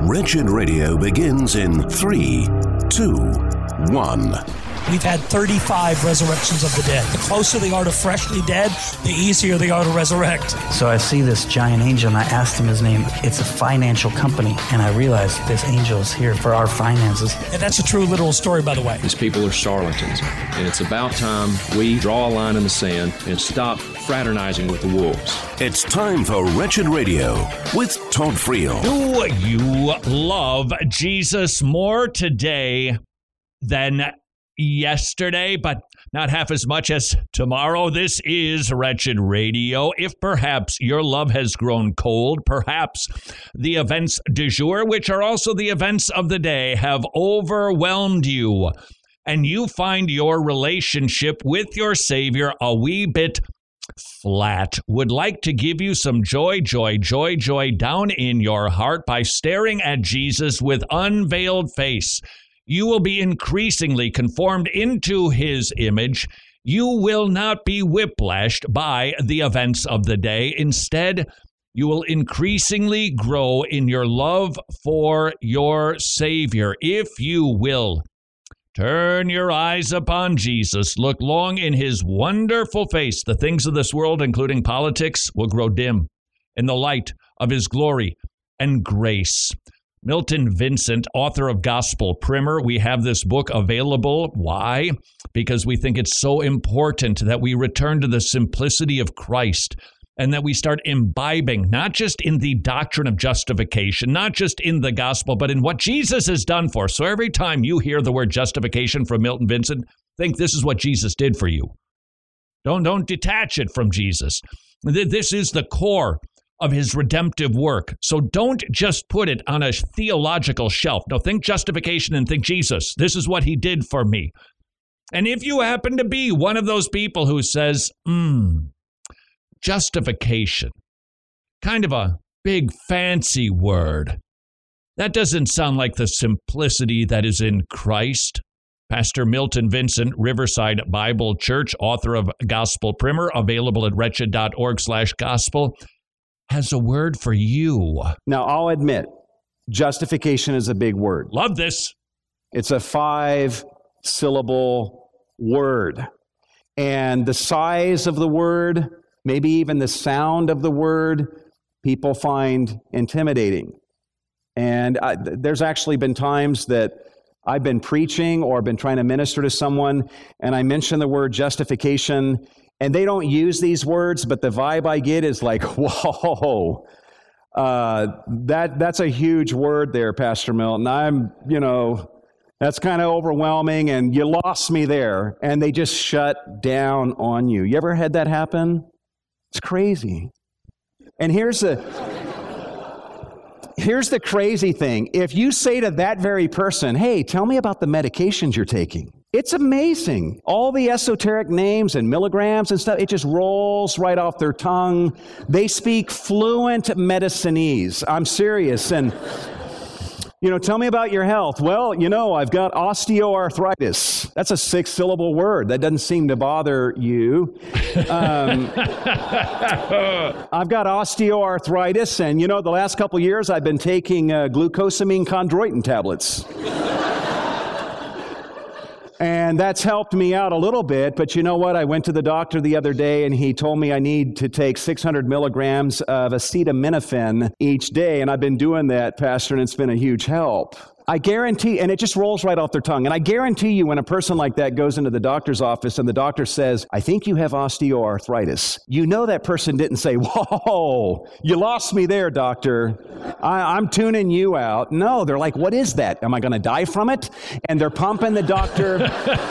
Wretched Radio begins in 3, 2, 1. We've had 35 resurrections of the dead. The closer they are to freshly dead, the easier they are to resurrect. So I see this giant angel, and I asked him his name. It's a financial company, and I realized this angel is here for our finances. And that's a true literal story, by the way. These people are charlatans, and it's about time we draw a line in the sand and stop fraternizing with the wolves. It's time for Wretched Radio with Todd Friel. Do you love Jesus more today than yesterday, but not half as much as tomorrow? This is Wretched Radio. If perhaps your love has grown cold, perhaps the events du jour, which are also the events of the day, have overwhelmed you, and you find your relationship with your Savior a wee bit flat, would like to give you some joy down in your heart by staring at Jesus with unveiled face. You will be increasingly conformed into his image. You will not be whiplashed by the events of the day. Instead, you will increasingly grow in your love for your Savior. If you will turn your eyes upon Jesus, look long in his wonderful face, the things of this world, including politics, will grow dim in the light of his glory and grace. Milton Vincent, author of Gospel Primer. We have this book available. Why? Because we think it's so important that we return to the simplicity of Christ and that we start imbibing, not just in the doctrine of justification, not just in the gospel, but in what Jesus has done for us. So every time you hear the word justification from Milton Vincent, think this is what Jesus did for you. Don't detach it from Jesus. This is the core of his redemptive work. So don't just put it on a theological shelf. No, think justification and think Jesus. This is what he did for me. And if you happen to be one of those people who says, justification, kind of a big fancy word, that doesn't sound like the simplicity that is in Christ. Pastor Milton Vincent, Riverside Bible Church, author of Gospel Primer, available at wretched.org/gospel, has a word for you. Now, I'll admit, justification is a big word. Love this. It's a 5-syllable word. And the size of the word, maybe even the sound of the word, people find intimidating. And there's actually been times that I've been preaching or been trying to minister to someone, and I mention the word justification, and they don't use these words, but the vibe I get is like, whoa, that's a huge word there, Pastor Milton. That's kind of overwhelming, and you lost me there. And they just shut down on you. You ever had that happen? It's crazy. And here's the crazy thing. If you say to that very person, hey, tell me about the medications you're taking, it's amazing. All the esoteric names and milligrams and stuff, it just rolls right off their tongue. They speak fluent medicinese. I'm serious. And, tell me about your health. Well, I've got osteoarthritis. That's a 6-syllable word. That doesn't seem to bother you. I've got osteoarthritis, and, the last couple years I've been taking glucosamine chondroitin tablets. And that's helped me out a little bit, but you know what? I went to the doctor the other day, and he told me I need to take 600 milligrams of acetaminophen each day, and I've been doing that, Pastor, and it's been a huge help. I guarantee, and it just rolls right off their tongue, and I guarantee you when a person like that goes into the doctor's office and the doctor says, I think you have osteoarthritis, that person didn't say, whoa, you lost me there, doctor. I'm tuning you out. No, they're like, what is that? Am I going to die from it? And they're pumping the doctor.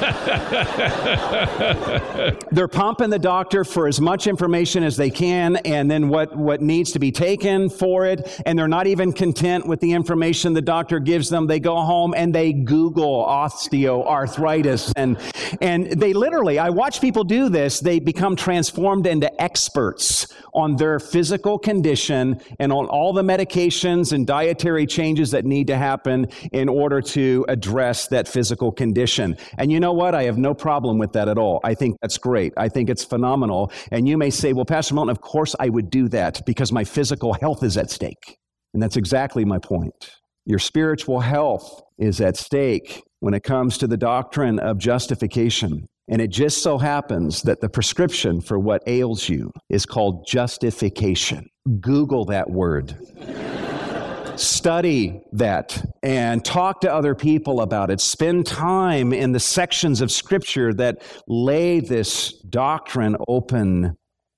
They're pumping the doctor for as much information as they can, and then what needs to be taken for it, and they're not even content with the information the doctor gives them. They go home and they Google osteoarthritis, and they literally, I watch people do this, they become transformed into experts on their physical condition and on all the medications and dietary changes that need to happen in order to address that physical condition. And you know what? I have no problem with that at all. I think that's great. I think it's phenomenal. And you may say, well, Pastor Milton, of course I would do that because my physical health is at stake. And that's exactly my point. Your spiritual health is at stake when it comes to the doctrine of justification. And it just so happens that the prescription for what ails you is called justification. Google that word. Study that and talk to other people about it. Spend time in the sections of Scripture that lay this doctrine open,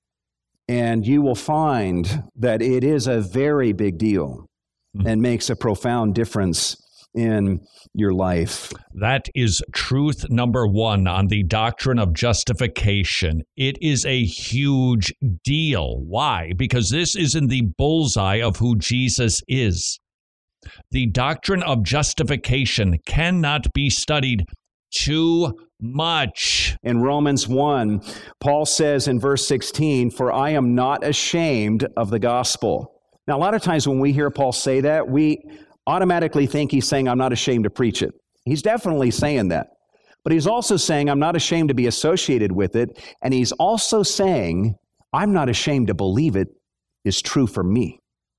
and you will find that it is a very big deal and makes a profound difference in your life. That is truth number one on the doctrine of justification. It is a huge deal. Why? Because this is in the bullseye of who Jesus is. The doctrine of justification cannot be studied too much. In Romans 1, Paul says in verse 16, "For I am not ashamed of the gospel." Now, a lot of times when we hear Paul say that, we automatically think he's saying, "I'm not ashamed to preach it." He's definitely saying that. But he's also saying, "I'm not ashamed to be associated with it." And he's also saying, "I'm not ashamed to believe it is true for me."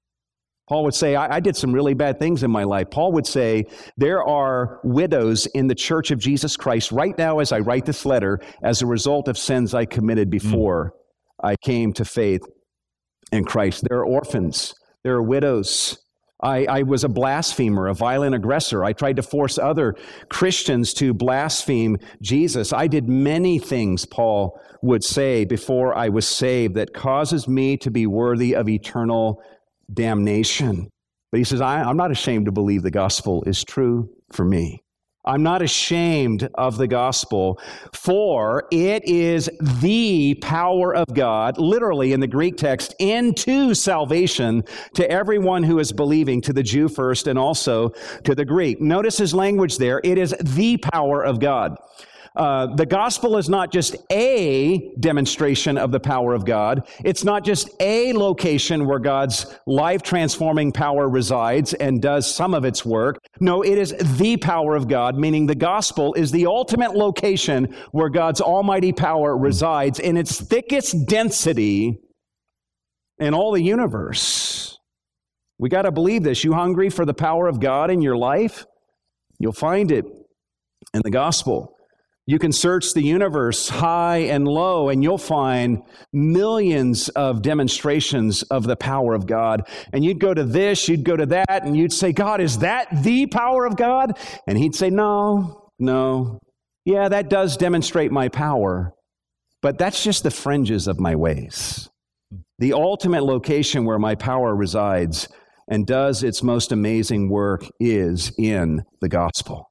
Paul would say, I did some really bad things in my life. Paul would say, there are widows in the church of Jesus Christ right now as I write this letter as a result of sins I committed before I came to faith in Christ. There are orphans. There are widows. I was a blasphemer, a violent aggressor. I tried to force other Christians to blaspheme Jesus. I did many things, Paul would say, before I was saved that causes me to be worthy of eternal damnation. But he says, I'm not ashamed to believe the gospel is true for me. I'm not ashamed of the gospel, for it is the power of God, literally in the Greek text, into salvation to everyone who is believing, to the Jew first and also to the Greek. Notice his language there. It is the power of God. The gospel is not just a demonstration of the power of God. It's not just a location where God's life-transforming power resides and does some of its work. No, it is the power of God, meaning the gospel is the ultimate location where God's almighty power resides in its thickest density in all the universe. We got to believe this. You hungry for the power of God in your life? You'll find it in the gospel. You can search the universe high and low, and you'll find millions of demonstrations of the power of God. And you'd go to this, you'd go to that, and you'd say, God, is that the power of God? And he'd say, no. Yeah, that does demonstrate my power, but that's just the fringes of my ways. The ultimate location where my power resides and does its most amazing work is in the gospel.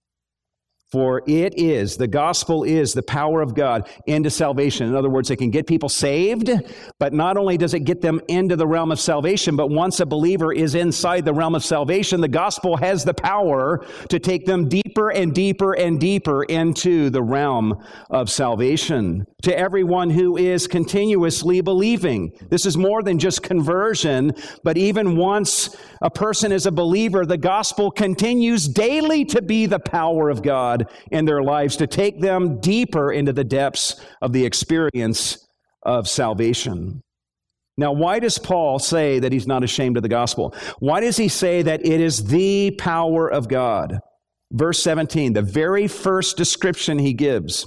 For it is, the gospel is the power of God into salvation. In other words, it can get people saved, but not only does it get them into the realm of salvation, but once a believer is inside the realm of salvation, the gospel has the power to take them deeper and deeper and deeper into the realm of salvation. To everyone who is continuously believing. This is more than just conversion, but even once a person is a believer, the gospel continues daily to be the power of God in their lives, to take them deeper into the depths of the experience of salvation. Now, why does Paul say that he's not ashamed of the gospel? Why does he say that it is the power of God? Verse 17, the very first description he gives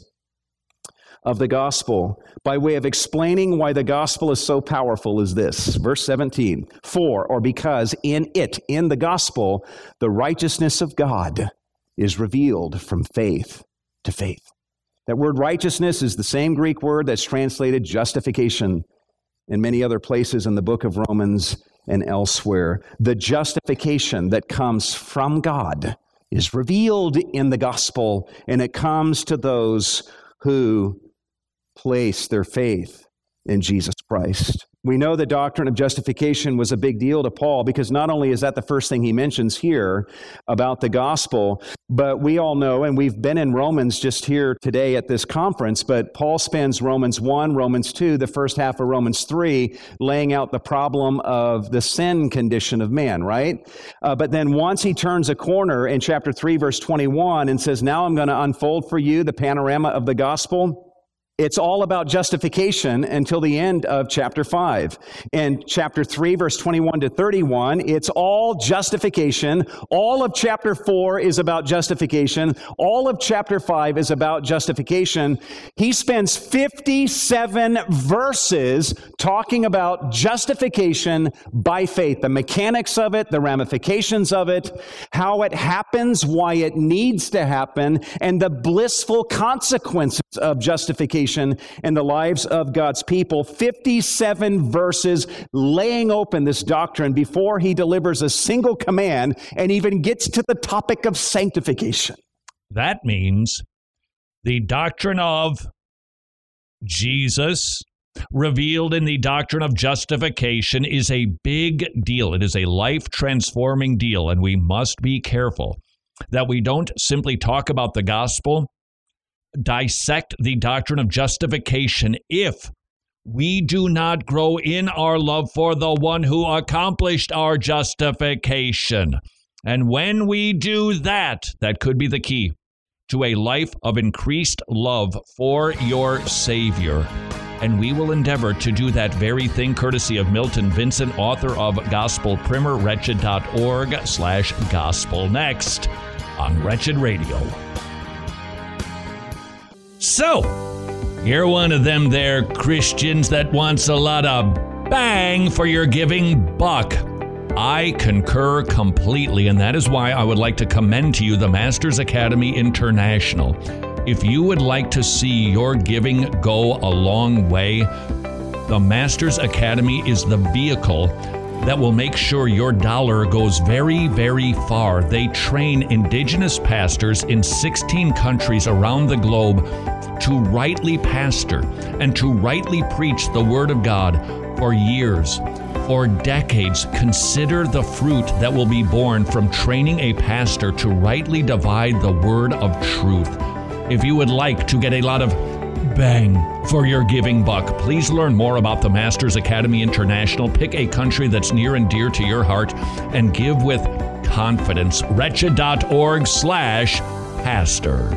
of the gospel by way of explaining why the gospel is so powerful is this. Verse 17, for or because in it, in the gospel, the righteousness of God is revealed from faith to faith. That word righteousness is the same Greek word that's translated justification in many other places in the book of Romans and elsewhere. The justification that comes from God is revealed in the gospel, and it comes to those who place their faith in Jesus Christ. We know the doctrine of justification was a big deal to Paul because not only is that the first thing he mentions here about the gospel, but we all know, and we've been in Romans just here today at this conference, but Paul spends Romans 1, Romans 2, the first half of Romans 3, laying out the problem of the sin condition of man, right? But then once he turns a corner in chapter 3, verse 21, and says, now I'm going to unfold for you the panorama of the gospel, It's all about justification until the end of chapter 5. In chapter 3, verse 21 to 31, it's all justification. All of chapter 4 is about justification. All of chapter 5 is about justification. He spends 57 verses talking about justification by faith, the mechanics of it, the ramifications of it, how it happens, why it needs to happen, and the blissful consequences of justification in the lives of God's people. 57 verses laying open this doctrine before he delivers a single command and even gets to the topic of sanctification. That means the doctrine of Jesus revealed in the doctrine of justification is a big deal. It is a life-transforming deal, and we must be careful that we don't simply talk about the gospel, dissect the doctrine of justification if we do not grow in our love for the one who accomplished our justification. And when we do that, that could be the key to a life of increased love for your Savior. And we will endeavor to do that very thing courtesy of Milton Vincent, author of Gospel Primer, wretched.org/gospel. Next on Wretched Radio. So, you're one of them there Christians that wants a lot of bang for your giving buck. I concur completely, and that is why I would like to commend to you the Masters Academy International. If you would like to see your giving go a long way, the Masters Academy is the vehicle that will make sure your dollar goes very, very far. They train indigenous pastors in 16 countries around the globe to rightly pastor and to rightly preach the Word of God for years, for decades. Consider the fruit that will be born from training a pastor to rightly divide the Word of truth. If you would like to get a lot of bang for your giving buck, please learn more about the Masters Academy International. Pick a country that's near and dear to your heart and give with confidence. Wretched.org/pastor.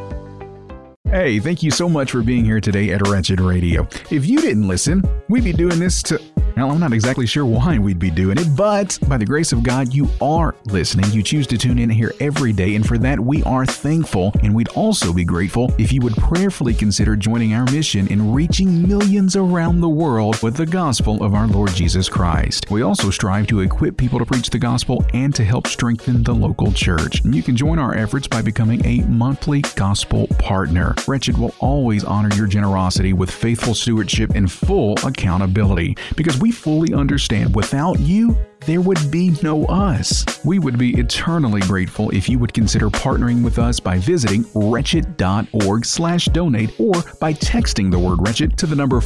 Hey, thank you so much for being here today at Wretched Radio. If you didn't listen, we'd be doing this to... Well, I'm not exactly sure why we'd be doing it, but by the grace of God, you are listening. You choose to tune in here every day, and for that, we are thankful, and we'd also be grateful if you would prayerfully consider joining our mission in reaching millions around the world with the gospel of our Lord Jesus Christ. We also strive to equip people to preach the gospel and to help strengthen the local church. You can join our efforts by becoming a monthly gospel partner. Wretched will always honor your generosity with faithful stewardship and full accountability, because we fully understand without you, there would be no us. We would be eternally grateful if you would consider partnering with us by visiting wretched.org/donate or by texting the word wretched to the number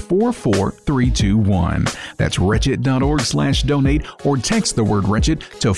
44321. That's wretched.org/donate or text the word wretched to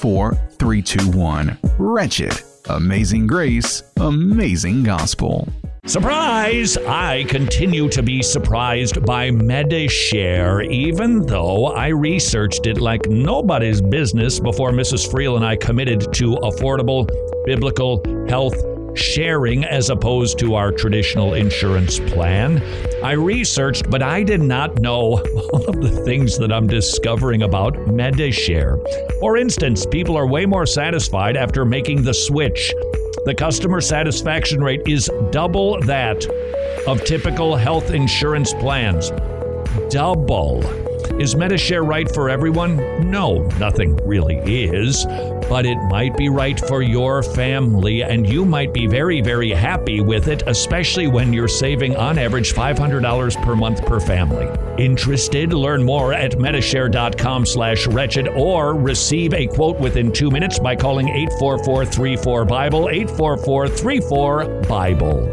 44321. Wretched. Amazing grace, amazing gospel. Surprise! I continue to be surprised by Medi-Share, even though I researched it like nobody's business before Mrs. Friel and I committed to affordable, biblical health sharing as opposed to our traditional insurance plan. I researched, but I did not know all of the things that I'm discovering about Medi-Share. For instance, people are way more satisfied after making the switch. The customer satisfaction rate is double that of typical health insurance plans. Double. Is Medi-Share right for everyone? No, nothing really is, but it might be right for your family, and you might be very, very happy with it, especially when you're saving on average $500 per month per family. Interested? Learn more at medishare.com/wretched or receive a quote within 2 minutes by calling 844-34-BIBLE, 844-34-BIBLE.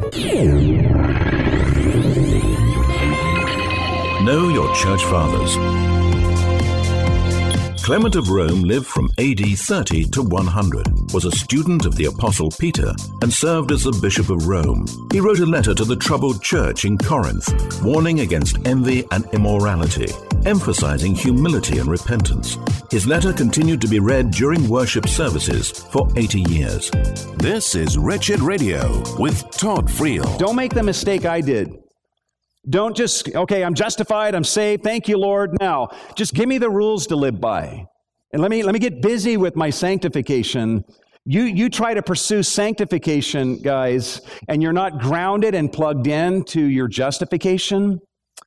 Know your church fathers. Clement of Rome lived from AD 30 to 100, was a student of the Apostle Peter, and served as the Bishop of Rome. He wrote a letter to the troubled church in Corinth, warning against envy and immorality, emphasizing humility and repentance. His letter continued to be read during worship services for 80 years. This is Wretched Radio with Todd Friel. Don't make the mistake I did. Don't just, okay, I'm justified, I'm saved, thank you, Lord. Now, just give me the rules to live by. And let me get busy with my sanctification. You try to pursue sanctification, guys, and you're not grounded and plugged in to your justification,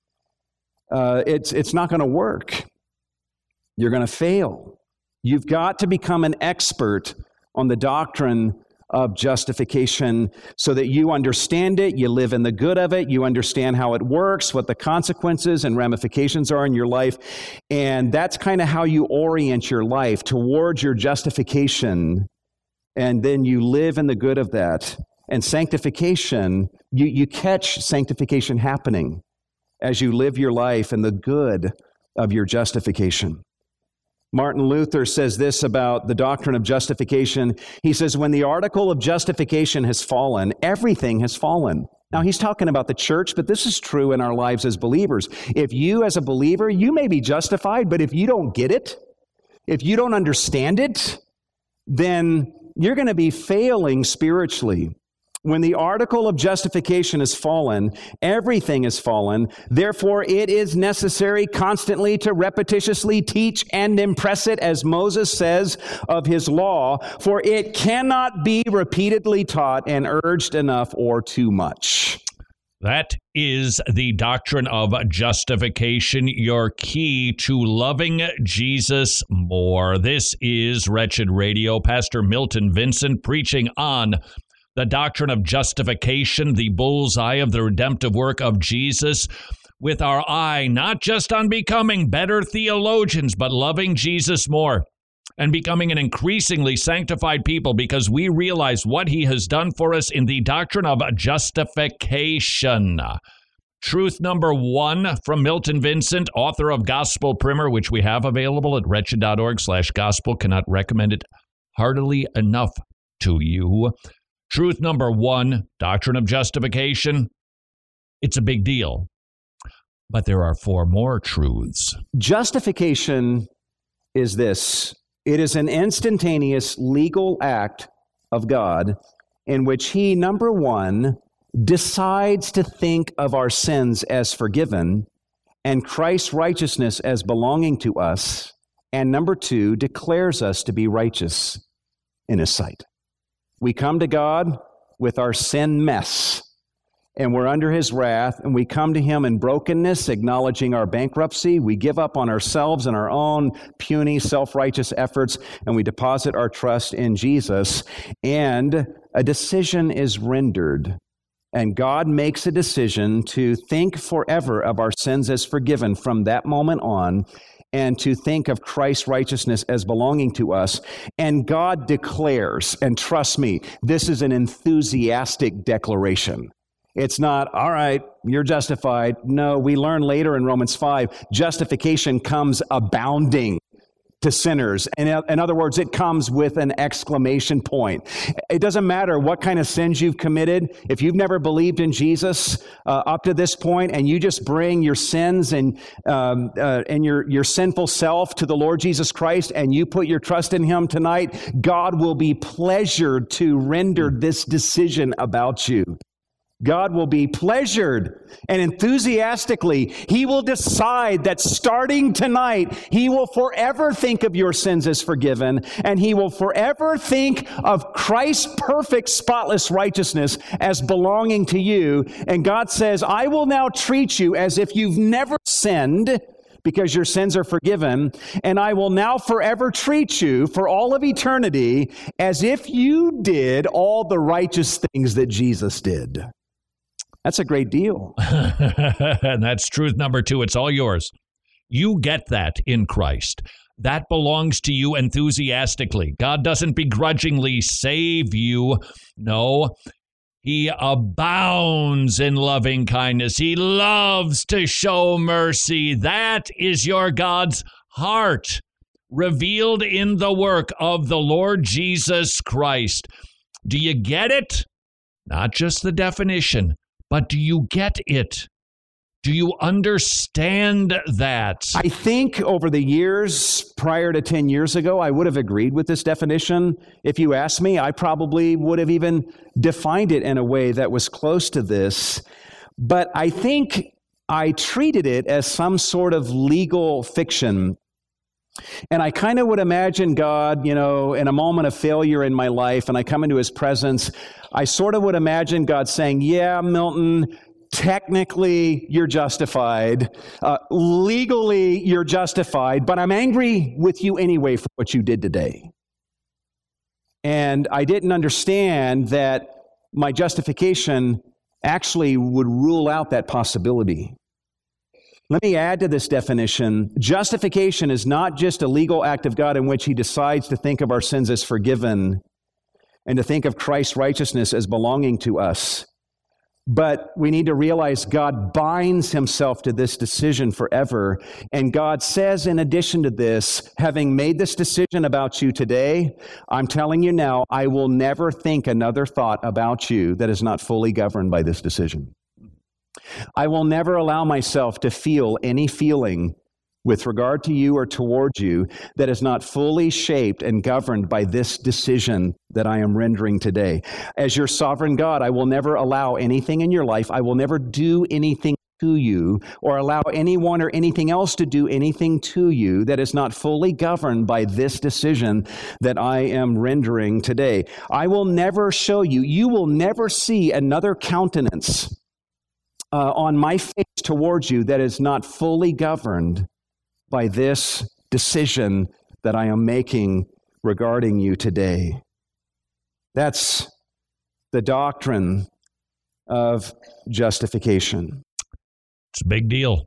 it's not going to work. You're going to fail. You've got to become an expert on the doctrine of justification so that you understand it, you live in the good of it, you understand how it works, what the consequences and ramifications are in your life, and that's kind of how you orient your life towards your justification, and then you live in the good of that. And sanctification, you catch sanctification happening as you live your life in the good of your justification. Martin Luther says this about the doctrine of justification. He says, when the article of justification has fallen, everything has fallen. Now, he's talking about the church, but this is true in our lives as believers. If you, as a believer, you may be justified, but if you don't get it, if you don't understand it, then you're going to be failing spiritually. When the article of justification has fallen, everything has fallen. Therefore, it is necessary constantly to repetitiously teach and impress it, as Moses says of his law, for it cannot be repeatedly taught and urged enough or too much. That is the doctrine of justification, your key to loving Jesus more. This is Wretched Radio. Pastor Milton Vincent preaching on the doctrine of justification, the bullseye of the redemptive work of Jesus, with our eye not just on becoming better theologians, but loving Jesus more and becoming an increasingly sanctified people because we realize what he has done for us in the doctrine of justification. Truth number 1 from Milton Vincent, author of Gospel Primer, which we have available at wretched.org/gospel. Cannot recommend it heartily enough to you. Truth number 1, doctrine of justification. It's a big deal. But there are 4 more truths. Justification is this. It is an instantaneous legal act of God in which he, number 1, decides to think of our sins as forgiven and Christ's righteousness as belonging to us, and number 2, declares us to be righteous in his sight. We come to God with our sin mess, and we're under his wrath, and we come to him in brokenness, acknowledging our bankruptcy. We give up on ourselves and our own puny, self-righteous efforts, and we deposit our trust in Jesus, and a decision is rendered. And God makes a decision to think forever of our sins as forgiven from that moment on, and to think of Christ's righteousness as belonging to us. And God declares, and trust me, this is an enthusiastic declaration. It's not, all right, you're justified. No, we learn later in Romans 5, justification comes abounding to sinners. And in other words, it comes with an exclamation point. It doesn't matter what kind of sins you've committed. If you've never believed in Jesus up to this point, and you just bring your sins and your sinful self to the Lord Jesus Christ, and you put your trust in him tonight, God will be pleasured to render this decision about you. God will be pleasured and enthusiastically, he will decide that starting tonight, he will forever think of your sins as forgiven, and he will forever think of Christ's perfect, spotless righteousness as belonging to you. And God says, I will now treat you as if you've never sinned, because your sins are forgiven, and I will now forever treat you for all of eternity as if you did all the righteous things that Jesus did. That's a great deal. And that's truth number 2. It's all yours. You get that in Christ. That belongs to you enthusiastically. God doesn't begrudgingly save you. No, he abounds in loving kindness. He loves to show mercy. That is your God's heart, revealed in the work of the Lord Jesus Christ. Do you get it? Not just the definition, but do you get it? Do you understand that? I think over the years, prior to 10 years ago, I would have agreed with this definition. If you asked me, I probably would have even defined it in a way that was close to this. But I think I treated it as some sort of legal fiction. And I kind of would imagine God, in a moment of failure in my life, and I come into his presence, I sort of would imagine God saying, yeah, Milton, technically you're justified. Legally you're justified, but I'm angry with you anyway for what you did today. And I didn't understand that my justification actually would rule out that possibility. Let me add to this definition. Justification is not just a legal act of God in which he decides to think of our sins as forgiven and to think of Christ's righteousness as belonging to us. But we need to realize God binds himself to this decision forever. And God says, in addition to this, having made this decision about you today, I'm telling you now, I will never think another thought about you that is not fully governed by this decision. I will never allow myself to feel any feeling with regard to you or toward you that is not fully shaped and governed by this decision that I am rendering today. As your sovereign God, I will never allow anything in your life, I will never do anything to you or allow anyone or anything else to do anything to you that is not fully governed by this decision that I am rendering today. I will never show you, you will never see another countenance on my face towards you that is not fully governed by this decision that I am making regarding you today. That's the doctrine of justification. It's a big deal.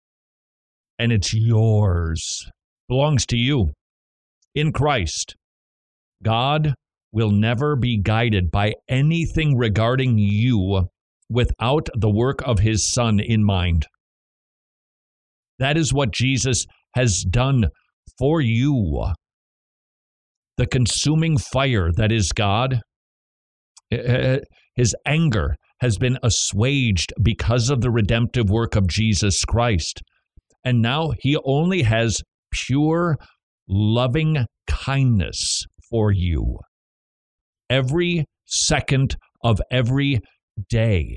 And it's yours. Belongs to you. In Christ, God will never be guided by anything regarding you without the work of his Son in mind. That is what Jesus has done for you. The consuming fire that is God, his anger has been assuaged because of the redemptive work of Jesus Christ. And now he only has pure, loving kindness for you every second of every day.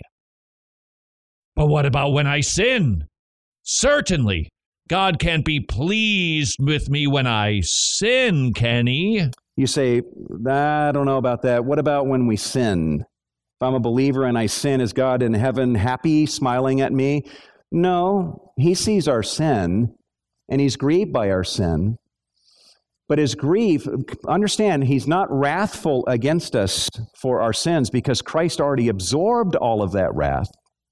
But what about when I sin? Certainly, God can't be pleased with me when I sin, can he? You say, I don't know about that. What about when we sin? If I'm a believer and I sin, is God in heaven happy, smiling at me? No, he sees our sin, and he's grieved by our sin. But his grief, understand, he's not wrathful against us for our sins because Christ already absorbed all of that wrath.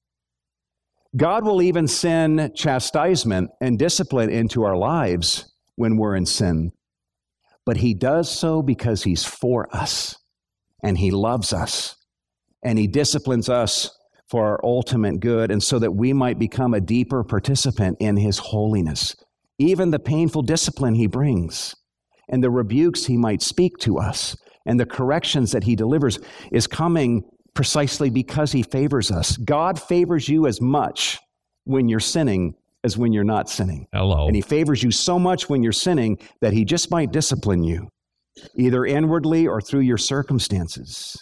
God will even send chastisement and discipline into our lives when we're in sin. But he does so because he's for us, and he loves us, and he disciplines us for our ultimate good, and so that we might become a deeper participant in his holiness. Even the painful discipline he brings, and the rebukes he might speak to us, and the corrections that he delivers is coming precisely because he favors us. God favors you as much when you're sinning as when you're not sinning. Hello. And he favors you so much when you're sinning that he just might discipline you, either inwardly or through your circumstances.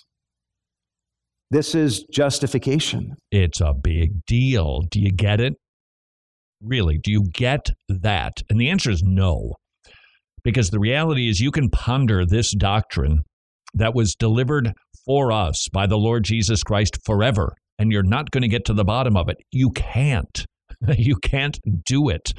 This is justification. It's a big deal. Do you get it? Really, do you get that? And the answer is no. Because the reality is you can ponder this doctrine that was delivered for us by the Lord Jesus Christ forever, and you're not going to get to the bottom of it. You can't. You can't do it.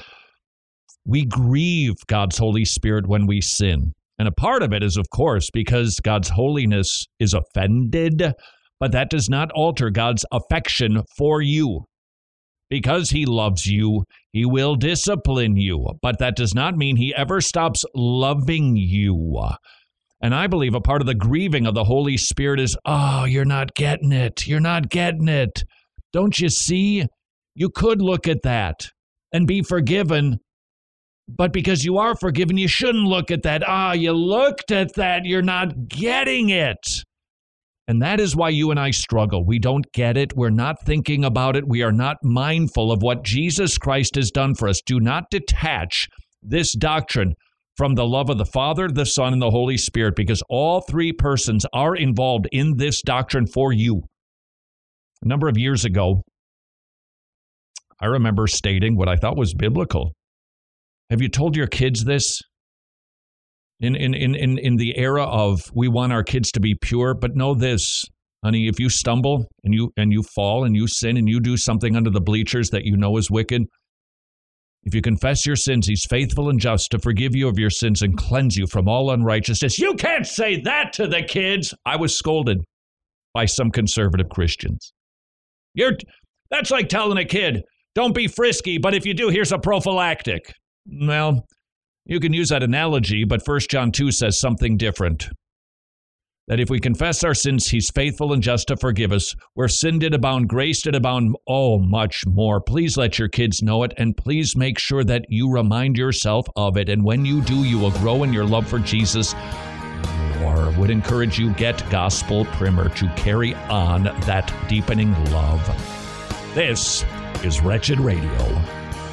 We grieve God's Holy Spirit when we sin. And a part of it is, of course, because God's holiness is offended, but that does not alter God's affection for you. Because he loves you, he will discipline you, but that does not mean he ever stops loving you. And I believe a part of the grieving of the Holy Spirit is, oh, you're not getting it. You're not getting it. Don't you see? You could look at that and be forgiven, but because you are forgiven, you shouldn't look at that. You looked at that. You're not getting it. And that is why you and I struggle. We don't get it. We're not thinking about it. We are not mindful of what Jesus Christ has done for us. Do not detach this doctrine from the love of the Father, the Son, and the Holy Spirit, because all three persons are involved in this doctrine for you. A number of years ago, I remember stating what I thought was biblical. Have you told your kids this? In the era of we want our kids to be pure, but know this, honey, if you stumble and you fall and you sin and you do something under the bleachers that you know is wicked, if you confess your sins, he's faithful and just to forgive you of your sins and cleanse you from all unrighteousness. You can't say that to the kids. I was scolded by some conservative Christians. That's like telling a kid, don't be frisky, but if you do, here's a prophylactic. Well, you can use that analogy, but 1 John 2 says something different. That if we confess our sins, he's faithful and just to forgive us. Where sin did abound, grace did abound, oh, much more. Please let your kids know it, and please make sure that you remind yourself of it. And when you do, you will grow in your love for Jesus. Or would encourage you, get Gospel Primer to carry on that deepening love. This is Wretched Radio.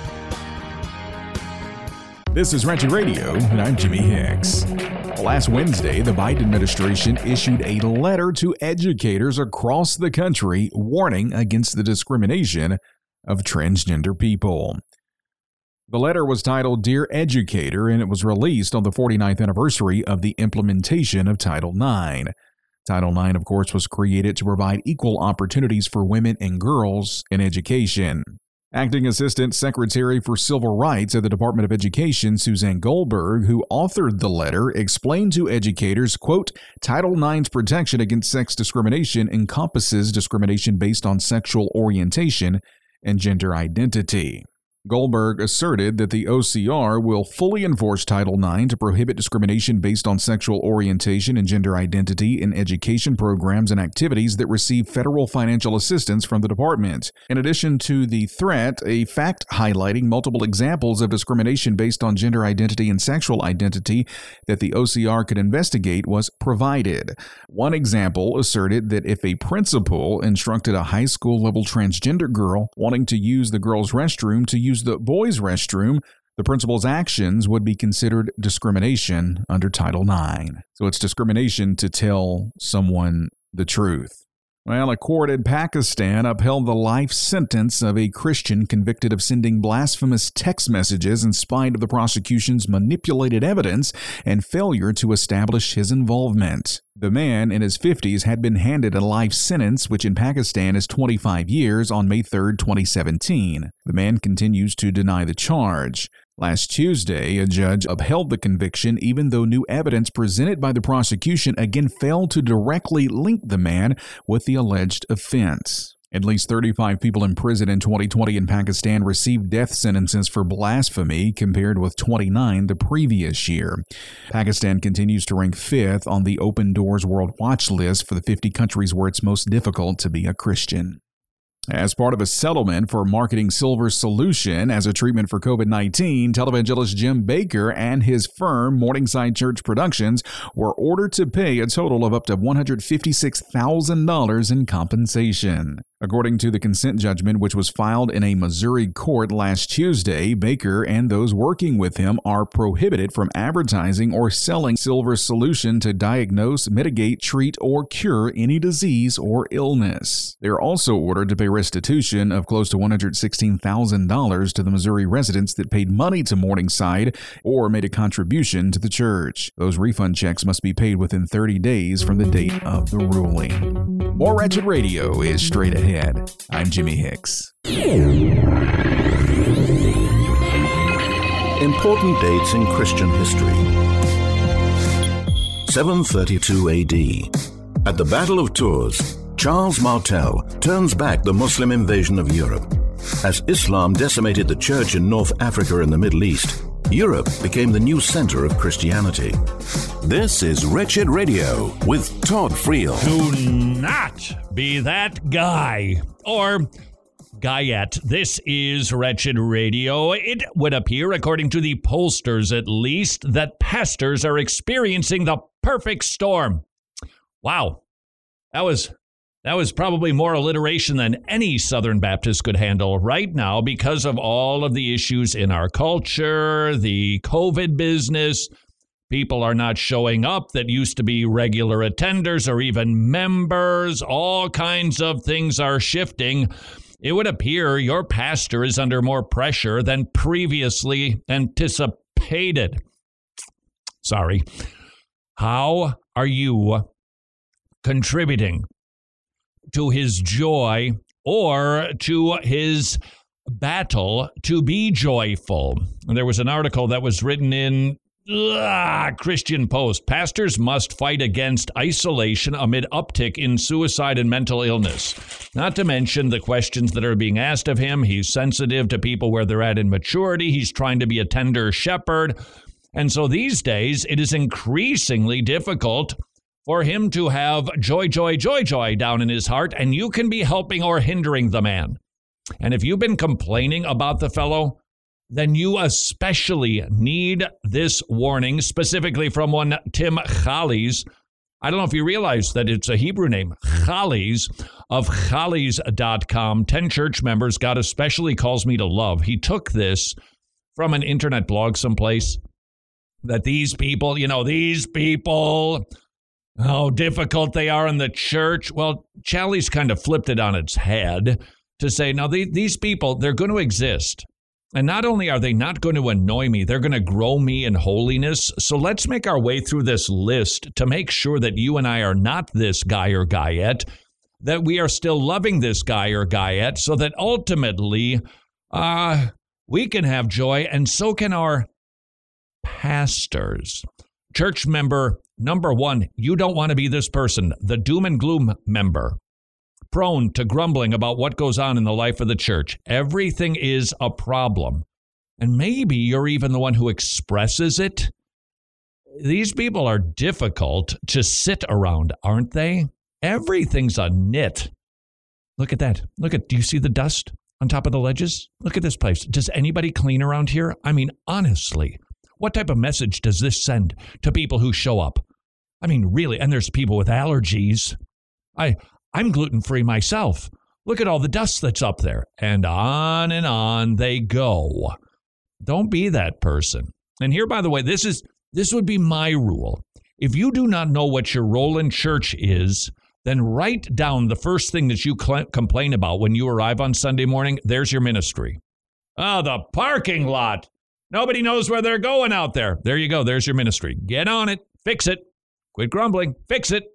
This is Wretched Radio, and I'm Jimmy Hicks. Last Wednesday, the Biden administration issued a letter to educators across the country warning against the discrimination of transgender people. The letter was titled Dear Educator, and it was released on the 49th anniversary of the implementation of Title IX. Title IX, of course, was created to provide equal opportunities for women and girls in education. Acting Assistant Secretary for Civil Rights at the Department of Education, Suzanne Goldberg, who authored the letter, explained to educators, quote, Title IX's protection against sex discrimination encompasses discrimination based on sexual orientation and gender identity. Goldberg asserted that the OCR will fully enforce Title IX to prohibit discrimination based on sexual orientation and gender identity in education programs and activities that receive federal financial assistance from the department. In addition to the threat, a fact highlighting multiple examples of discrimination based on gender identity and sexual identity that the OCR could investigate was provided. One example asserted that if a principal instructed a high school-level transgender girl wanting to use the girls' restroom to use the boys' restroom, the principal's actions would be considered discrimination under Title IX. So it's discrimination to tell someone the truth. Well, a court in Pakistan upheld the life sentence of a Christian convicted of sending blasphemous text messages in spite of the prosecution's manipulated evidence and failure to establish his involvement. The man in his 50s had been handed a life sentence, which in Pakistan is 25 years, on May 3, 2017. The man continues to deny the charge. Last Tuesday, a judge upheld the conviction even though new evidence presented by the prosecution again failed to directly link the man with the alleged offense. At least 35 people in prison in 2020 in Pakistan received death sentences for blasphemy, compared with 29 the previous year. Pakistan continues to rank 5th on the Open Doors World Watch list for the 50 countries where it's most difficult to be a Christian. As part of a settlement for marketing Silver Solution as a treatment for COVID-19, televangelist Jim Bakker and his firm, Morningside Church Productions, were ordered to pay a total of up to $156,000 in compensation. According to the consent judgment, which was filed in a Missouri court last Tuesday, Bakker and those working with him are prohibited from advertising or selling Silver Solution to diagnose, mitigate, treat, or cure any disease or illness. They are also ordered to pay restitution of close to $116,000 to the Missouri residents that paid money to Morningside or made a contribution to the church. Those refund checks must be paid within 30 days from the date of the ruling. More Wretched Radio is straight ahead. I'm Jimmy Hicks. Important dates in Christian history. 732 AD. At the Battle of Tours, Charles Martel turns back the Muslim invasion of Europe. As Islam decimated the church in North Africa and the Middle East, Europe became the new center of Christianity. This is Wretched Radio with Todd Friel. Do not be that guy or guyette. This is Wretched Radio. It would appear, according to the pollsters at least, that pastors are experiencing the perfect storm. Wow. That was probably more alliteration than any Southern Baptist could handle right now because of all of the issues in our culture, the COVID business. People are not showing up that used to be regular attenders or even members. All kinds of things are shifting. it would appear your pastor is under more pressure than previously anticipated. Sorry. How are you contributing to his joy or to his battle to be joyful? And there was an article that was written in Christian Post. Pastors must fight against isolation amid uptick in suicide and mental illness. Not to mention the questions that are being asked of him. He's sensitive to people where they're at in maturity. He's trying to be a tender shepherd. And so these days, it is increasingly difficult for him to have joy down in his heart, and you can be helping or hindering the man. And if you've been complaining about the fellow, then you especially need this warning, specifically from one Tim Challis. I don't know if you realize that it's a Hebrew name, Challis, of Challis.com. 10 church members, God especially calls me to love. He took this from an internet blog someplace, that these people, how difficult they are in the church. Well, Challis kind of flipped it on its head to say, no, these people, they're going to exist. And not only are they not going to annoy me, they're going to grow me in holiness. So let's make our way through this list to make sure that you and I are not this guy or guyette, that we are still loving this guy or guyette, so that ultimately we can have joy, and so can our pastors. Church member number 1, you don't want to be this person, the doom and gloom member, prone to grumbling about what goes on in the life of the church. Everything is a problem. And maybe you're even the one who expresses it. These people are difficult to sit around, aren't they? Everything's a nit. Look at that. Do you see the dust on top of the ledges? Look at this place. Does anybody clean around here? I mean, honestly, what type of message does this send to people who show up? I mean, really, and there's people with allergies. I'm gluten-free myself. Look at all the dust that's up there. And on they go. Don't be that person. And here, by the way, this would be my rule. If you do not know what your role in church is, then write down the first thing that you complain about when you arrive on Sunday morning. There's your ministry. Oh, the parking lot. Nobody knows where they're going out there. There you go. There's your ministry. Get on it. Fix it. Quit grumbling. Fix it.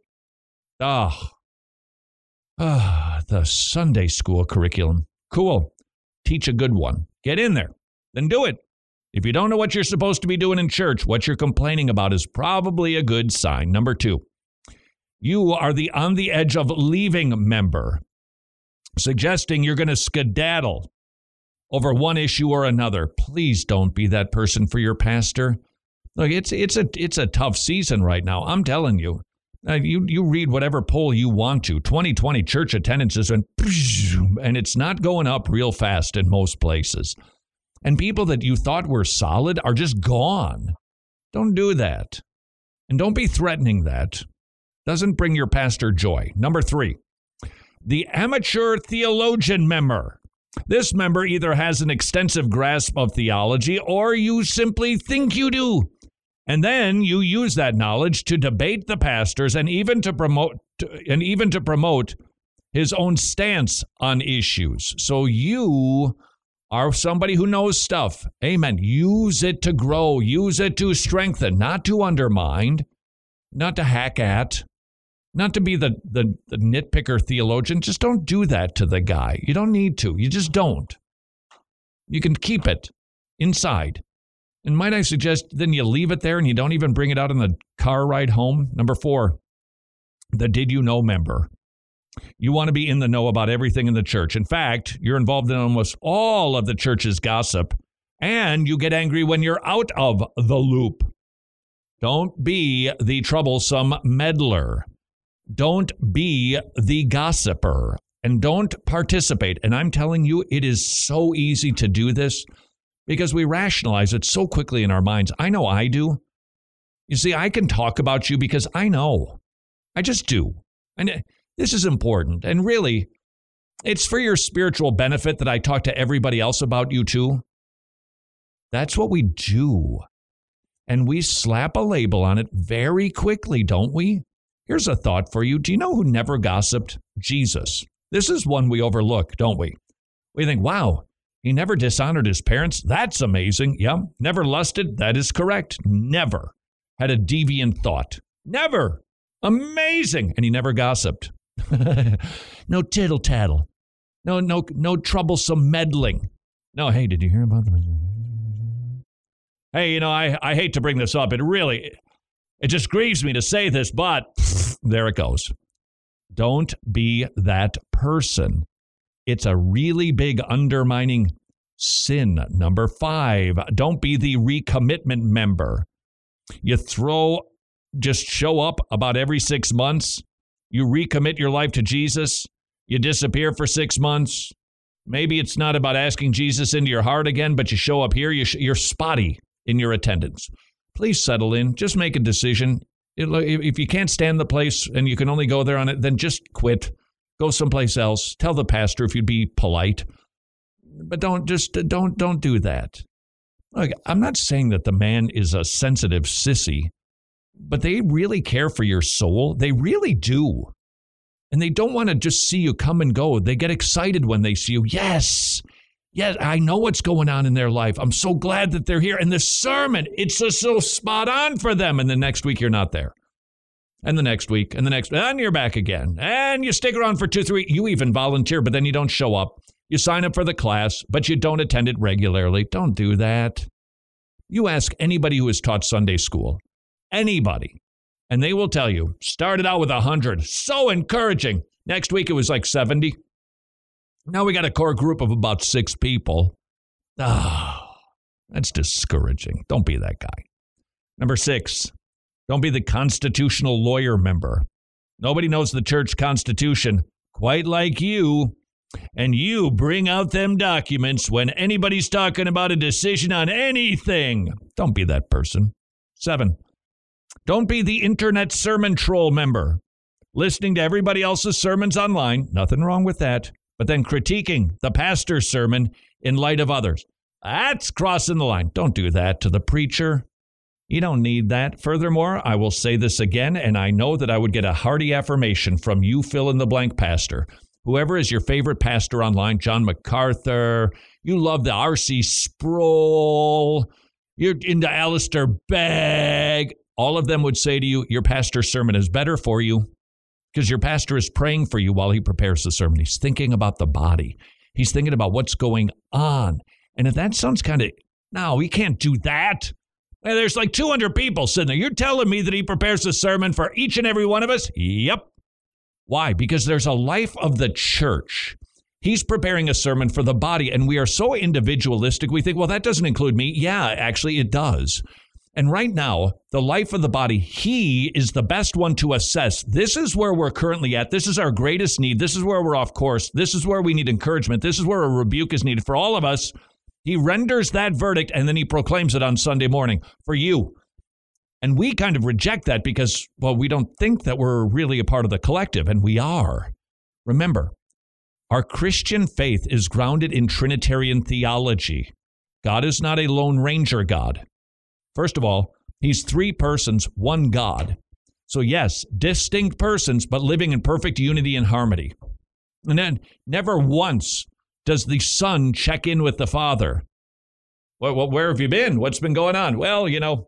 The Sunday school curriculum. Cool. Teach a good one. Get in there. Then do it. If you don't know what you're supposed to be doing in church, what you're complaining about is probably a good sign. Number 2, you are the on the edge of leaving member, suggesting you're going to skedaddle over one issue or another. Please don't be that person for your pastor. Look, it's a tough season right now. I'm telling you. You read whatever poll you want to. 2020 church attendance has been, and it's not going up real fast in most places. And people that you thought were solid are just gone. Don't do that. And don't be threatening that. Doesn't bring your pastor joy. Number 3, the amateur theologian member. This member either has an extensive grasp of theology or you simply think you do. And then you use that knowledge to debate the pastors and even to promote his own stance on issues. So you are somebody who knows stuff. Amen. Use it to grow. Use it to strengthen, not to undermine, not to hack at, not to be the nitpicker theologian. Just don't do that to the guy. You don't need to. You just don't. You can keep it inside. And might I suggest then you leave it there and you don't even bring it out on the car ride home? Number 4, the did you know member. You want to be in the know about everything in the church. In fact, you're involved in almost all of the church's gossip, and you get angry when you're out of the loop. Don't be the troublesome meddler. Don't be the gossiper, and don't participate. And I'm telling you, it is so easy to do this, because we rationalize it so quickly in our minds. I know I do. You see, I can talk about you because I know. I just do. And this is important. And really, it's for your spiritual benefit that I talk to everybody else about you too. That's what we do. And we slap a label on it very quickly, don't we? Here's a thought for you. Do you know who never gossiped? Jesus. This is one we overlook, don't we? We think, wow, he never dishonored his parents. That's amazing. Yeah. Never lusted. That is correct. Never had a deviant thought. Never. Amazing. And he never gossiped. No tittle tattle. No troublesome meddling. No, hey, did you hear about them? Hey, I hate to bring this up. It just grieves me to say this, but there it goes. Don't be that person. It's a really big undermining sin. Number 5, don't be the recommitment member. You just show up about every 6 months. You recommit your life to Jesus. You disappear for 6 months. Maybe it's not about asking Jesus into your heart again, but you show up here. You're spotty in your attendance. Please settle in. Just make a decision. If you can't stand the place and you can only go there on it, then just quit. Go someplace else. Tell the pastor if you'd be polite. But don't do that. Look, I'm not saying that the man is a sensitive sissy, but they really care for your soul. They really do. And they don't want to just see you come and go. They get excited when they see you. Yes, I know what's going on in their life. I'm so glad that they're here. And the sermon, it's just so spot on for them. And the next week, you're not there. And the next week, and the next, and you're back again. And you stick around for 2, 3. You even volunteer, but then you don't show up. You sign up for the class, but you don't attend it regularly. Don't do that. You ask anybody who has taught Sunday school, anybody, and they will tell you, started out with 100. So encouraging. Next week, it was like 70. Now we got a core group of about 6 people. That's discouraging. Don't be that guy. Number 6, don't be the constitutional lawyer member. Nobody knows the church constitution quite like you. And you bring out them documents when anybody's talking about a decision on anything. Don't be that person. 7, don't be the internet sermon troll member. Listening to everybody else's sermons online, nothing wrong with that, but then critiquing the pastor's sermon in light of others. That's crossing the line. Don't do that to the preacher. You don't need that. Furthermore, I will say this again, and I know that I would get a hearty affirmation from you fill-in-the-blank pastor. Whoever is your favorite pastor online, John MacArthur, you love the R.C. Sproul, you're into Alistair Begg, all of them would say to you, your pastor's sermon is better for you because your pastor is praying for you while he prepares the sermon. He's thinking about the body. He's thinking about what's going on. And if that sounds no, he can't do that. There's like 200 people sitting there. You're telling me that he prepares a sermon for each and every one of us? Yep. Why? Because there's a life of the church. He's preparing a sermon for the body, and we are so individualistic. We think, well, that doesn't include me. Yeah, actually, it does. And right now, the life of the body, he is the best one to assess. This is where we're currently at. This is our greatest need. This is where we're off course. This is where we need encouragement. This is where a rebuke is needed for all of us. He renders that verdict, and then he proclaims it on Sunday morning for you. And we kind of reject that because, well, we don't think that we're really a part of the collective, and we are. Remember, our Christian faith is grounded in Trinitarian theology. God is not a Lone Ranger God. First of all, he's 3 persons, 1 God. So yes, distinct persons, but living in perfect unity and harmony. And then never once does the Son check in with the Father. Well, where have you been? What's been going on? Well,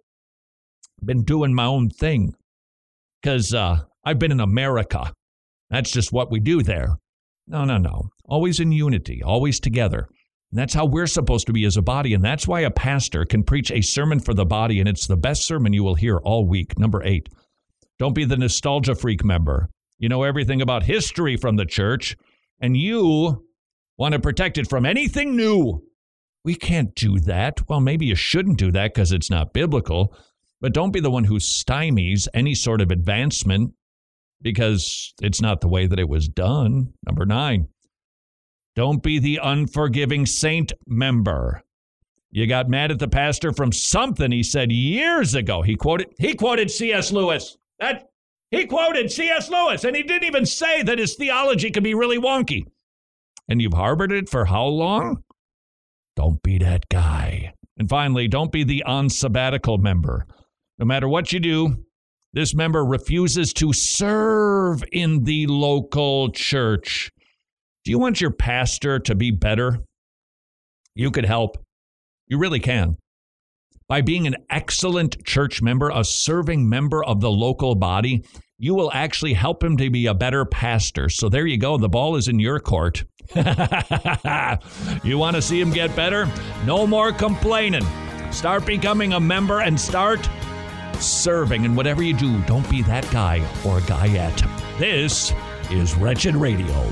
been doing my own thing because I've been in America. That's just what we do there. No. Always in unity, always together. And that's how we're supposed to be as a body. And that's why a pastor can preach a sermon for the body, and it's the best sermon you will hear all week. Number 8, don't be the nostalgia freak member. You know everything about history from the church, and you want to protect it from anything new. We can't do that. Well, maybe you shouldn't do that because it's not biblical. But don't be the one who stymies any sort of advancement because it's not the way that it was done. Number 9, don't be the unforgiving saint member. You got mad at the pastor from something he said years ago. He quoted C.S. Lewis. He quoted C.S. Lewis, and he didn't even say that his theology could be really wonky. And you've harbored it for how long? Don't be that guy. And finally, don't be the on-sabbatical member. No matter what you do, this member refuses to serve in the local church. Do you want your pastor to be better? You could help. You really can. By being an excellent church member, a serving member of the local body, you will actually help him to be a better pastor. So there you go. The ball is in your court. You want to see him get better? No more complaining. Start becoming a member and start serving. And whatever you do, don't be that guy or guyette. This is Wretched Radio.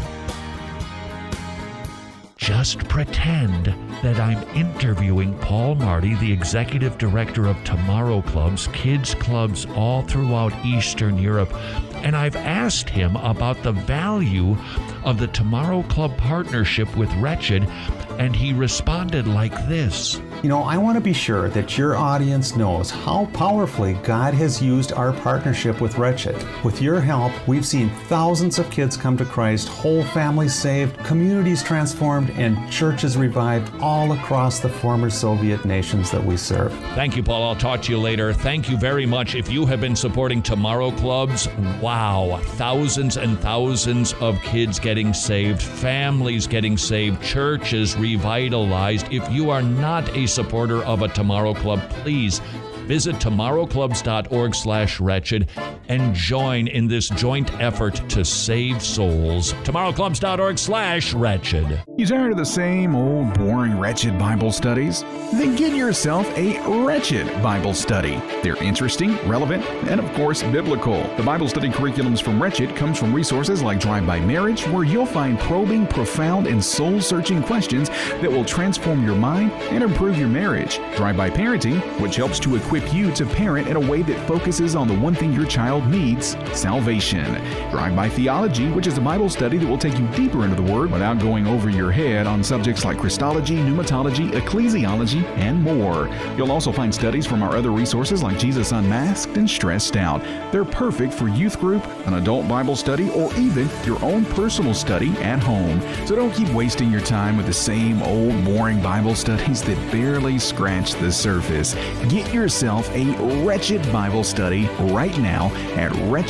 Just pretend that I'm interviewing Paul Marty, the executive director of Tomorrow Clubs, kids clubs all throughout Eastern Europe, and I've asked him about the value of the Tomorrow Club partnership with Wretched, and he responded like this. You know, I want to be sure that your audience knows how powerfully God has used our partnership with Wretched. With your help, we've seen thousands of kids come to Christ, whole families saved, communities transformed, and churches revived all across the former Soviet nations that we serve. Thank you, Paul. I'll talk to you later. Thank you very much. If you have been supporting Tomorrow Clubs, wow, thousands and thousands of kids getting saved, families getting saved, churches revitalized. If you are not a supporter of a Tomorrow Club, please visit tomorrowclubs.org/wretched and join in this joint effort to save souls. tomorrowclubs.org/wretched. You tired of the same old boring Wretched Bible studies? Then get yourself a Wretched Bible study. They're interesting, relevant, and of course biblical. The Bible study curriculums from Wretched comes from resources like Drive-By Marriage, where you'll find probing, profound, and soul-searching questions that will transform your mind and improve your marriage. Drive-By Parenting, which helps to equip you to parent in a way that focuses on the one thing your child needs, salvation. Drive-By Theology, which is a Bible study that will take you deeper into the Word without going over your head on subjects like Christology, pneumatology, ecclesiology, and more. You'll also find studies from our other resources like Jesus Unmasked and Stressed Out. They're perfect for youth group, an adult Bible study, or even your own personal study at home. So don't keep wasting your time with the same old boring Bible studies that barely scratch the surface. Get yourself a Wretched Bible study right now at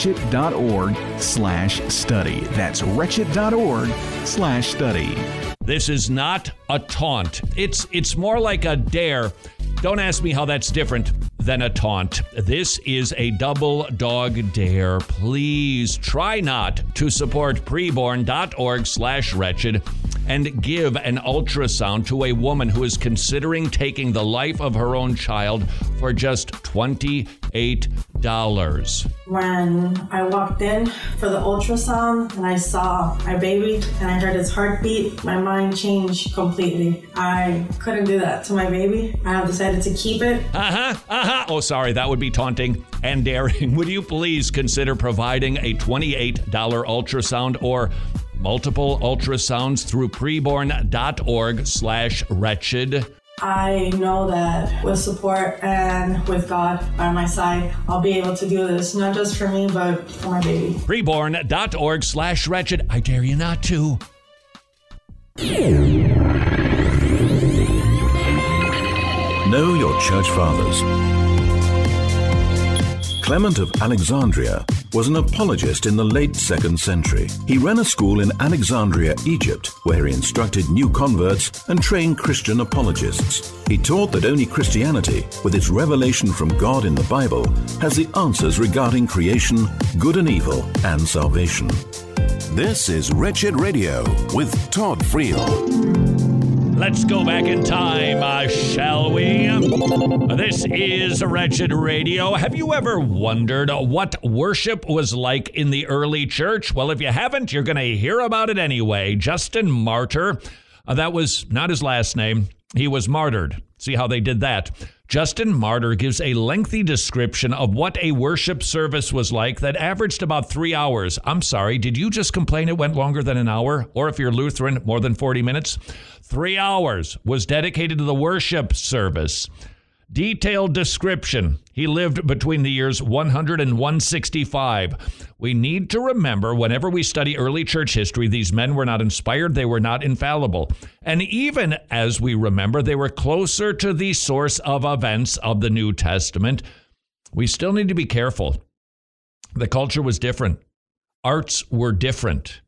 wretched.org/study. That's wretched.org/study. This is not a taunt. It's more like a dare. Don't ask me how that's different than a taunt. This is a double dog dare. Please try not to support preborn.org/wretched and give an ultrasound to a woman who is considering taking the life of her own child for just $28. When I walked in for the ultrasound and I saw my baby and I heard his heartbeat, my mind changed completely. I couldn't do that to my baby. I decided to keep it. Oh, sorry, that would be taunting and daring. Would you please consider providing a $28 ultrasound or multiple ultrasounds through preborn.org/wretched? I know that with support and with God by my side, I'll be able to do this, not just for me, but for my baby. Preborn.org/wretched. I dare you not to. Know your church fathers. Clement of Alexandria was an apologist in the late 2nd century. He ran a school in Alexandria, Egypt, where he instructed new converts and trained Christian apologists. He taught that only Christianity, with its revelation from God in the Bible, has the answers regarding creation, good and evil, and salvation. This is Wretched Radio with Todd Friel. Let's go back in time, shall we? This is Wretched Radio. Have you ever wondered what worship was like in the early church? Well, if you haven't, you're going to hear about it anyway. Justin Martyr, that was not his last name. He was martyred. See how they did that? Justin Martyr gives a lengthy description of what a worship service was like that averaged about 3 hours. I'm sorry, did you just complain it went longer than an hour? Or if you're Lutheran, more than 40 minutes? 3 hours was dedicated to the worship service. Detailed description. He lived between the years 100 and 165. We need to remember whenever we study early church history, these men were not inspired, they were not infallible. And even as we remember, they were closer to the source of events of the New Testament. We still need to be careful. The culture was different. Arts were different.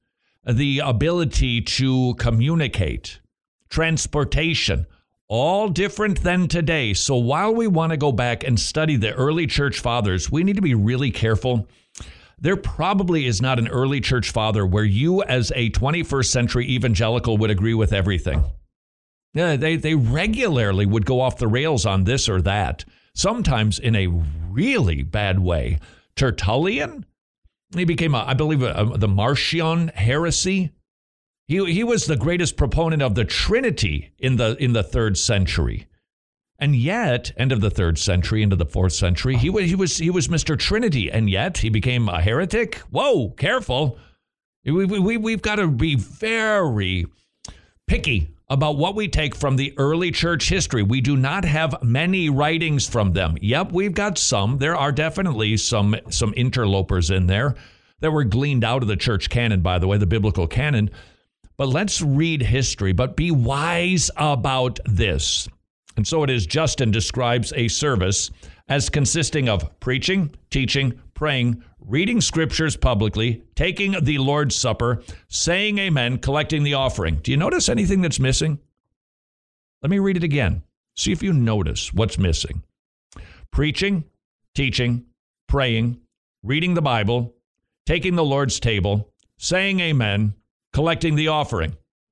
the ability to communicate, transportation, all different than today. So while we want to go back and study the early church fathers, we need to be really careful. There probably is not an early church father where you as a 21st century evangelical would agree with everything. Yeah, they regularly would go off the rails on this or that, sometimes in a really bad way. Tertullian, he became, I believe, the Marcion heresy. He was the greatest proponent of the Trinity in the 3rd century. And yet, end of the 3rd century, into the 4th century, he was Mr. Trinity, and yet he became a heretic. Whoa, careful. We've got to be very picky about what we take from the early church history. We do not have many writings from them. Yep, we've got some. There are definitely some interlopers in there that were gleaned out of the church canon, by the way, the biblical canon. But let's read history, but be wise about this. And so it is, Justin describes a service as consisting of preaching, teaching, praying, reading scriptures publicly, taking the Lord's Supper, saying amen, collecting the offering. Do you notice anything that's missing? Let me read it again. See if you notice what's missing. Preaching, teaching, praying, reading the Bible, taking the Lord's table, saying amen, collecting the offering.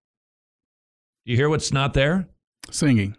You hear what's not there? Singing.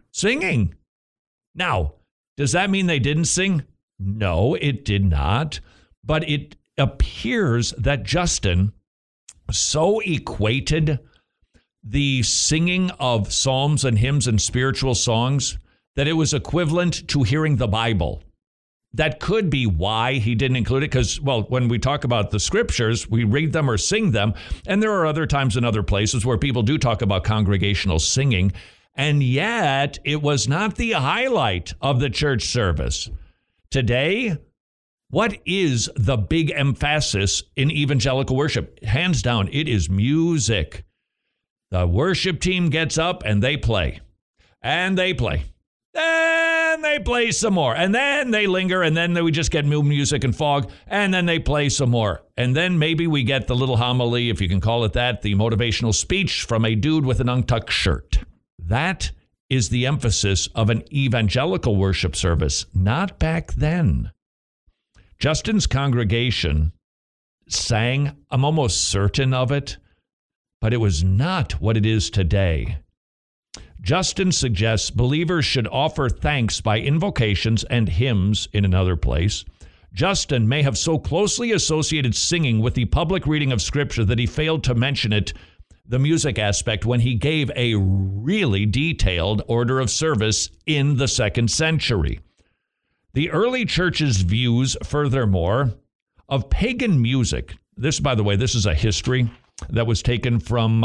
Now, does that mean they didn't sing? No, it did not. But it appears that Justin so equated the singing of psalms and hymns and spiritual songs that it was equivalent to hearing the Bible. That could be why he didn't include it, because, well, when we talk about the scriptures, we read them or sing them, and there are other times in other places where people do talk about congregational singing, and yet it was not the highlight of the church service. Today, what is the big emphasis in evangelical worship? Hands down, it is music. The worship team gets up and they play. And they play. Then they play some more. And then they linger. And then we just get new music and fog. And then they play some more. And then maybe we get the little homily, if you can call it that, the motivational speech from a dude with an untucked shirt. That is the emphasis of an evangelical worship service, not back then. Justin's congregation sang, I'm almost certain of it, but it was not what it is today. Justin suggests believers should offer thanks by invocations and hymns in another place. Justin may have so closely associated singing with the public reading of Scripture that he failed to mention it, the music aspect, when he gave a really detailed order of service in the 2nd century. The early church's views, furthermore, of pagan music. This, by the way, this is a history that was taken from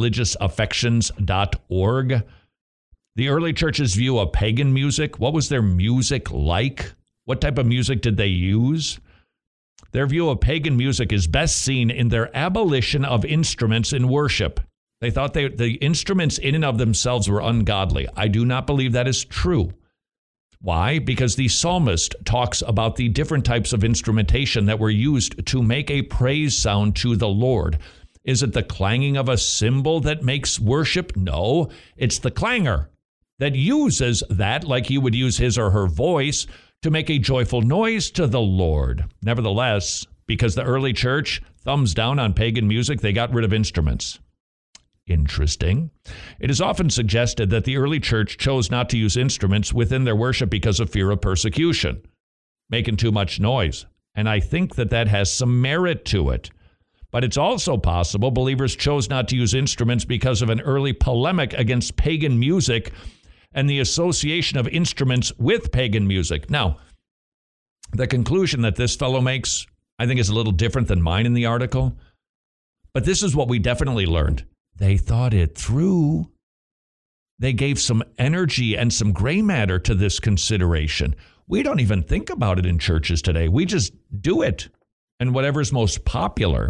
religiousaffections.org. The early church's view of pagan music, what was their music like? What type of music did they use? Their view of pagan music is best seen in their abolition of instruments in worship. They thought the instruments in and of themselves were ungodly. I do not believe that is true. Why? Because the psalmist talks about the different types of instrumentation that were used to make a praise sound to the Lord. Is it the clanging of a cymbal that makes worship? No, it's the clanger that uses that, like he would use his or her voice, to make a joyful noise to the Lord. Nevertheless, because the early church thumbs down on pagan music, they got rid of instruments. Interesting. It is often suggested that the early church chose not to use instruments within their worship because of fear of persecution, making too much noise. And I think that has some merit to it. But it's also possible believers chose not to use instruments because of an early polemic against pagan music and the association of instruments with pagan music. Now, the conclusion that this fellow makes, I think, is a little different than mine in the article. But this is what we definitely learned. They thought it through. They gave some energy and some gray matter to this consideration. We don't even think about it in churches today. We just do it. And whatever's most popular.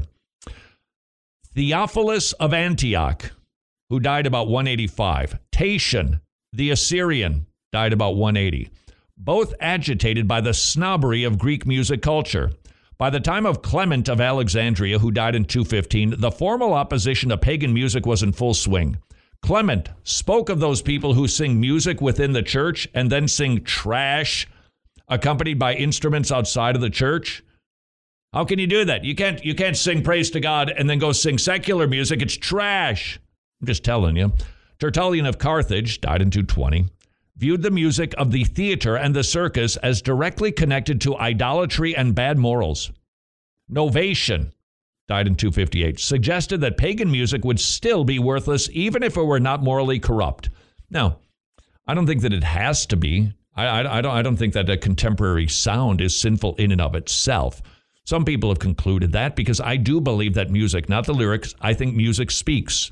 Theophilus of Antioch, who died about 185. Tatian, the Assyrian, died about 180. Both agitated by the snobbery of Greek music culture. By the time of Clement of Alexandria, who died in 215, the formal opposition to pagan music was in full swing. Clement spoke of those people who sing music within the church and then sing trash accompanied by instruments outside of the church. How can you do that? You can't sing praise to God and then go sing secular music. It's trash. I'm just telling you. Tertullian of Carthage, died in 220, viewed the music of the theater and the circus as directly connected to idolatry and bad morals. Novatian, died in 258, suggested that pagan music would still be worthless even if it were not morally corrupt. Now, I don't think that it has to be. I don't think that a contemporary sound is sinful in and of itself. Some people have concluded that because I do believe that music, not the lyrics, I think music speaks.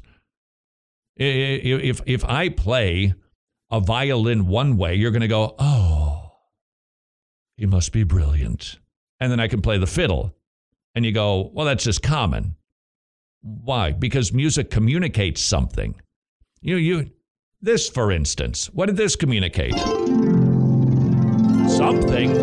If I play a violin one way, you're going to go, oh, he must be brilliant. And then I can play the fiddle. And you go, well, that's just common. Why? Because music communicates something. This, for instance, what did this communicate? Something.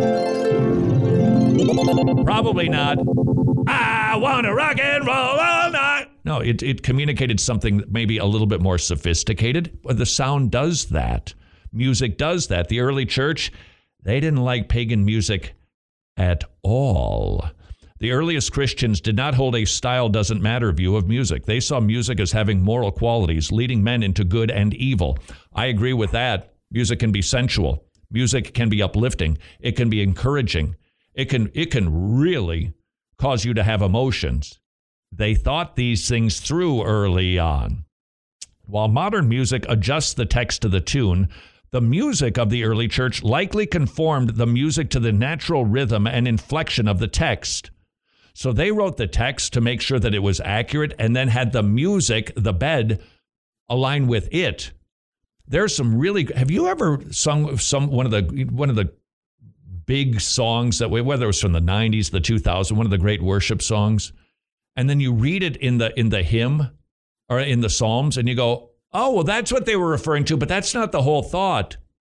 Probably not, I want to rock and roll all night. No, it communicated something maybe a little bit more sophisticated. But the sound does that. Music does that. The early church, they didn't like pagan music at all. The earliest Christians did not hold a style doesn't matter view of music. They saw music as having moral qualities, leading men into good and evil. I agree with that. Music can be sensual. Music can be uplifting. It can be encouraging. It can really cause you to have emotions. They thought these things through early on. While modern music adjusts the text to the tune, the music of the early church likely conformed the music to the natural rhythm and inflection of the text. So they wrote the text to make sure that it was accurate and then had the music, the bed, align with it. There's some really, have you ever sung one of the big songs that, whether it was from the 90s, the 2000s, one of the great worship songs, and then you read it in the hymn or in the Psalms and you go, oh, well, that's what they were referring to, but that's not the whole thought.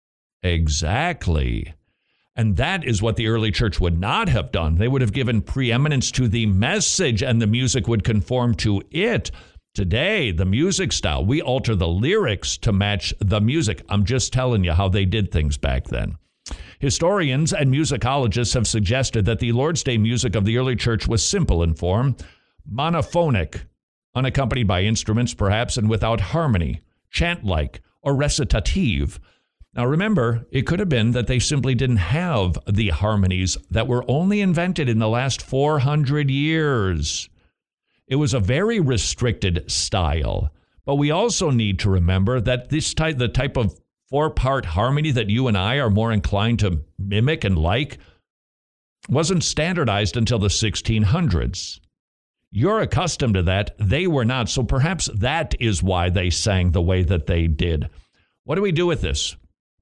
Exactly. And that is what the early church would not have done. They would have given preeminence to the message and the music would conform to it. Today, the music style, we alter the lyrics to match the music. I'm just telling you how they did things back then. Historians and musicologists have suggested that the Lord's Day music of the early church was simple in form, monophonic, unaccompanied by instruments perhaps, and without harmony, chant-like, or recitative. Now remember, it could have been that they simply didn't have the harmonies that were only invented in the last 400 years. It was a very restricted style, but we also need to remember that the type of four-part harmony that you and I are more inclined to mimic and like wasn't standardized until the 1600s. You're accustomed to that. They were not. So perhaps that is why they sang the way that they did. What do we do with this?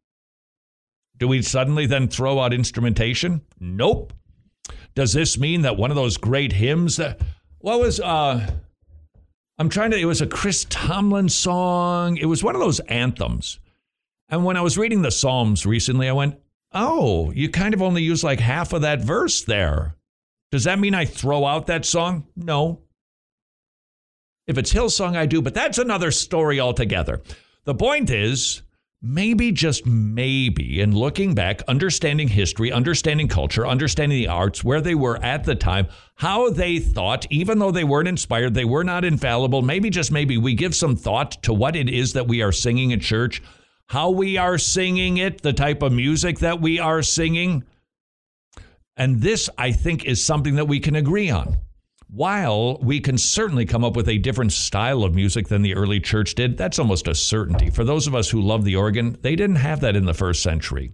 Do we suddenly then throw out instrumentation? Nope. Does this mean that one of those great hymns that, it was a Chris Tomlin song. It was one of those anthems. And when I was reading the Psalms recently, I went, oh, you kind of only use like half of that verse there. Does that mean I throw out that song? No. If it's Hillsong, I do, but that's another story altogether. The point is, maybe, just maybe, in looking back, understanding history, understanding culture, understanding the arts, where they were at the time, how they thought, even though they weren't inspired, they were not infallible, maybe, just maybe, we give some thought to what it is that we are singing at church, how we are singing it, the type of music that we are singing. And this, I think, is something that we can agree on. While we can certainly come up with a different style of music than the early church did, that's almost a certainty. For those of us who love the organ, they didn't have that in the first century,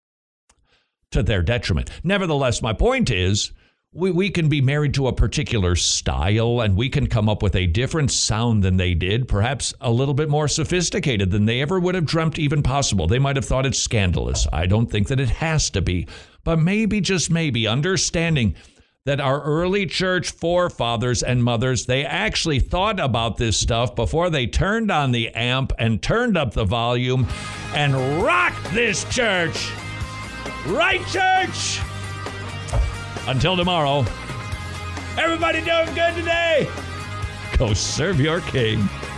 to their detriment. Nevertheless, my point is, we can be married to a particular style and we can come up with a different sound than they did, perhaps a little bit more sophisticated than they ever would have dreamt even possible. They might have thought it scandalous. I don't think that it has to be, but maybe, just maybe, understanding that our early church forefathers and mothers, they actually thought about this stuff before they turned on the amp and turned up the volume and rocked this church. Right, church? Until tomorrow, everybody doing good today. Go serve your king.